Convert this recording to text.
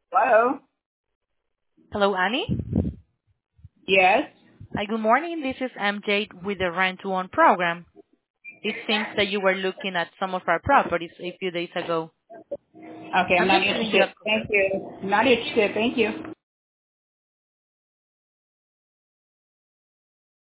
Hello? Hello, Annie. Yes? Hi, good morning. This is MJ with the Rent to Own program. It seems that you were looking at some of our properties a few days ago. Okay, I'm I'm not just giving you interested. a... Thank you. Not interested. Thank you.